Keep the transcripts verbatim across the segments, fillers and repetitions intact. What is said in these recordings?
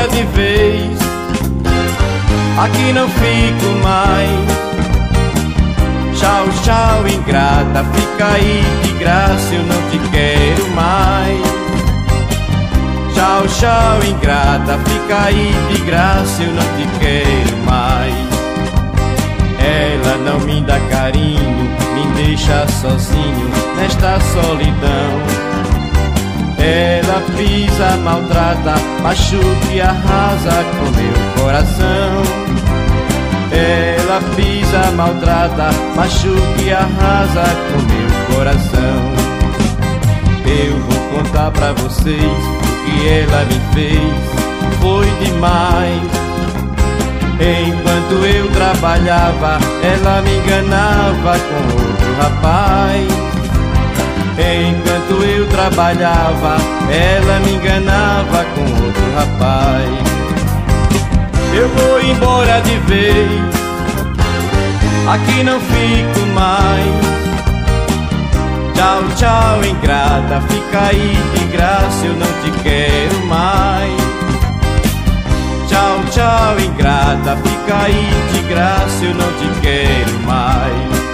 embora de vez, aqui não fico mais. Tchau, tchau, ingrata, fica aí de graça, eu não te quero mais. Tchau, tchau, ingrata, fica aí de graça, eu não te quero mais. Ela não me dá carinho, me deixa sozinho nesta solidão. Ela pisa, maltrata, machuca e arrasa com meu coração. Ela pisa, maltrata, machuca e arrasa com meu coração. Eu vou contar pra vocês o que ela me fez, foi demais. Enquanto eu trabalhava, ela me enganava com outro rapaz. Enquanto eu trabalhava, ela me enganava com outro rapaz. Eu vou embora de vez, aqui não fico mais. Tchau, tchau, ingrata, fica aí de graça, eu não te quero mais. Tchau, tchau, ingrata, fica aí de graça, eu não te quero mais.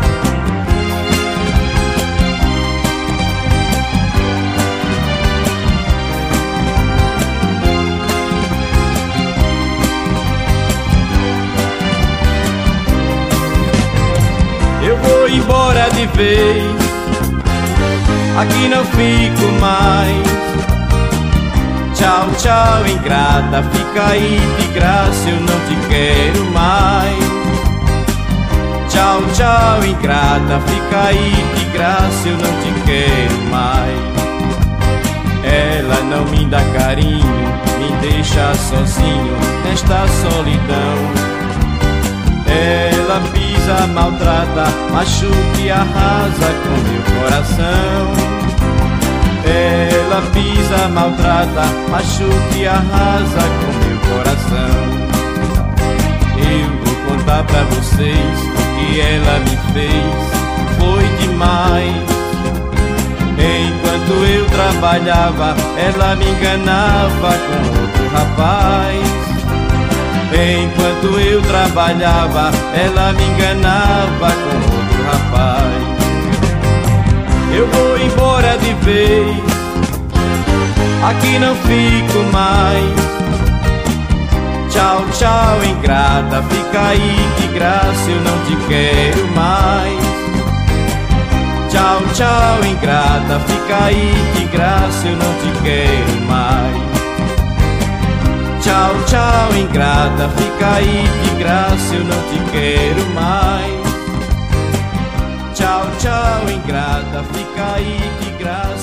Eu vou embora de vez, aqui não fico mais. Tchau, tchau, ingrata, fica aí de graça, eu não te quero mais. Tchau, tchau, ingrata, fica aí de graça, eu não te quero mais. Ela não me dá carinho, me deixa sozinho nesta solidão. Ela pisa, maltrata, machuca e arrasa com meu coração. Ela pisa, maltrata, machuca e arrasa com meu coração. Eu vou contar pra vocês o que ela me fez, foi demais. Enquanto eu trabalhava, ela me enganava com outro rapaz. Enquanto eu trabalhava, ela me enganava com outro rapaz. Eu vou embora de vez, aqui não fico mais. Tchau, tchau, ingrata, fica aí de graça, eu não te quero mais. Tchau, tchau, ingrata, fica aí de graça, eu não te quero mais. Tchau, tchau, ingrata, fica aí de graça, eu não te quero mais. Tchau, tchau, ingrata, fica aí de graça.